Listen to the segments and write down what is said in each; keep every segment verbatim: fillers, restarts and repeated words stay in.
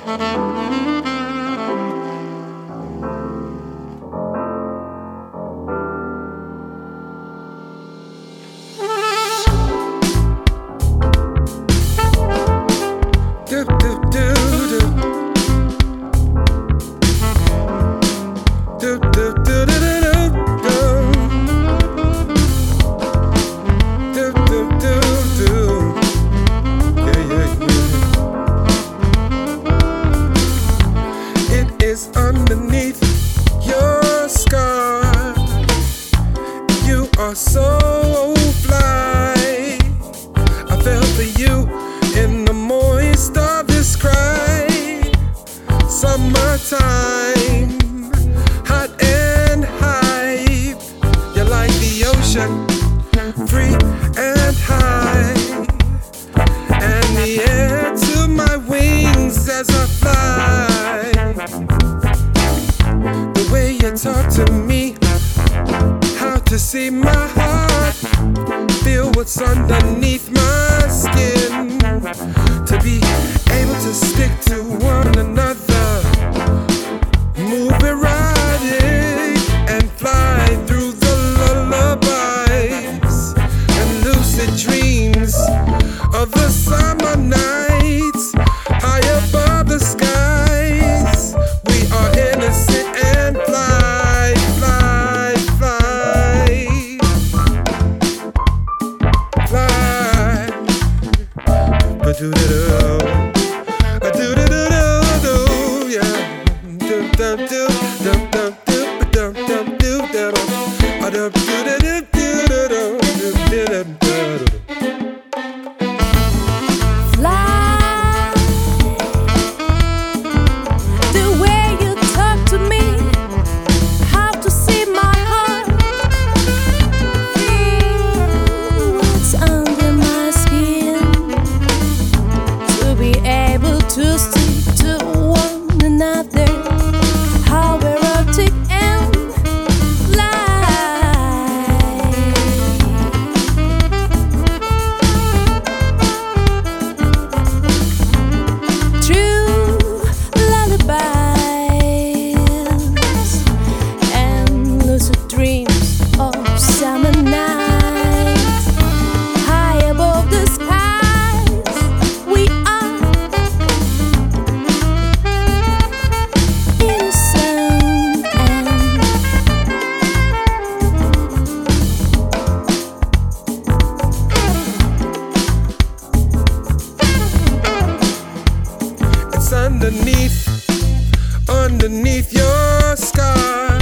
Underneath your scar, you are so fly. I fell for you in the moist of this cry. Summertime, hot and hype. You're like the ocean, free and high, and the air to my wings as I fly. The way you talk to me, how to see my heart, feel what's underneath my skin, to be able to stick to one another, move erotic and fly through the lullabies and lucid dreams of the summer nights high above the skies. We are innocent and fly, fly, fly, fly. Ba-do-da-do, ba-do-da-do-do-do, yeah. Do-dum-do, dum-dum-do, ba-dum-dum-do-da-do, ba-dum-do-da-do-do-do-do, do-da-do-do-do. To stick to one another, how erotic and light. True lullabies and lucid dreams of summer nights high above the skies. We are Underneath, underneath your scar,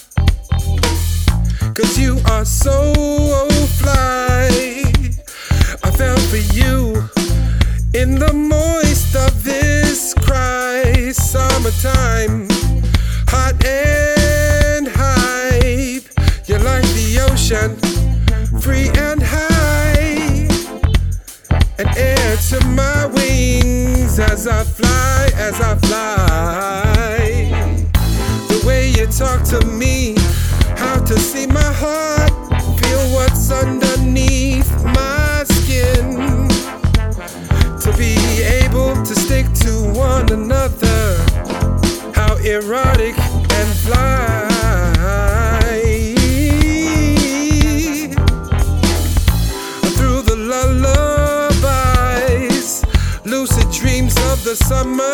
'cause you are so fly. I fell for you in the moist of this cry. Summertime, hot and hype. You're like the ocean, free and high, and air to my wings as I fly, as I fly. The way you talk to me, how to see my heart, feel what's underneath my skin, to be able to stick to one another, how erotic and fly. Through the lullabies, lucid dreams of the summer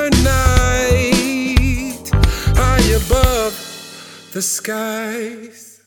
night high above the skies.